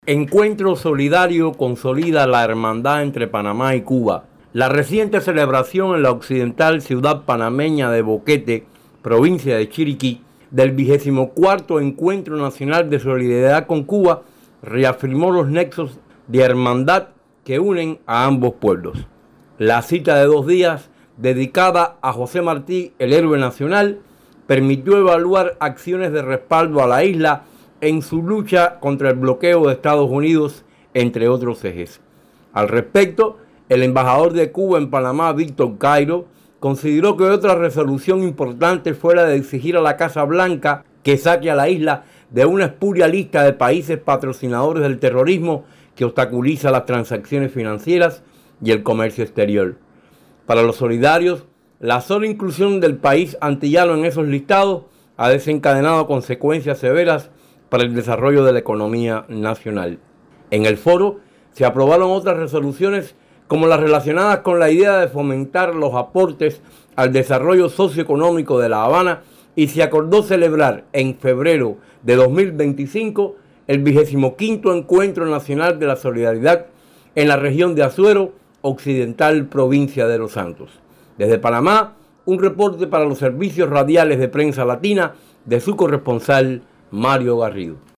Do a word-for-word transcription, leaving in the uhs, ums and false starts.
Encuentro solidario consolida la hermandad entre Panamá y Cuba. La reciente celebración en la occidental ciudad panameña de Boquete, provincia de Chiriquí, del vigésimo cuarto Encuentro Nacional de Solidaridad con Cuba, reafirmó los nexos de hermandad que unen a ambos pueblos. La cita de dos días, dedicada a José Martí, el héroe nacional, permitió evaluar acciones de respaldo a la isla en su lucha contra el bloqueo de Estados Unidos, entre otros ejes. Al respecto, el embajador de Cuba en Panamá, Víctor Cairo, consideró que otra resolución importante fue la de exigir a la Casa Blanca que saque a la isla de una espuria lista de países patrocinadores del terrorismo que obstaculiza las transacciones financieras y el comercio exterior. Para los solidarios, la sola inclusión del país antillano en esos listados ha desencadenado consecuencias severas para el desarrollo de la economía nacional. En el foro se aprobaron otras resoluciones como las relacionadas con la idea de fomentar los aportes al desarrollo socioeconómico de La Habana y se acordó celebrar en febrero de dos mil veinticinco el vigésimo quinto Encuentro Nacional de la Solidaridad en la región de Azuero Occidental, provincia de Los Santos. Desde Panamá, un reporte para los servicios radiales de Prensa Latina de su corresponsal Mario Garrido.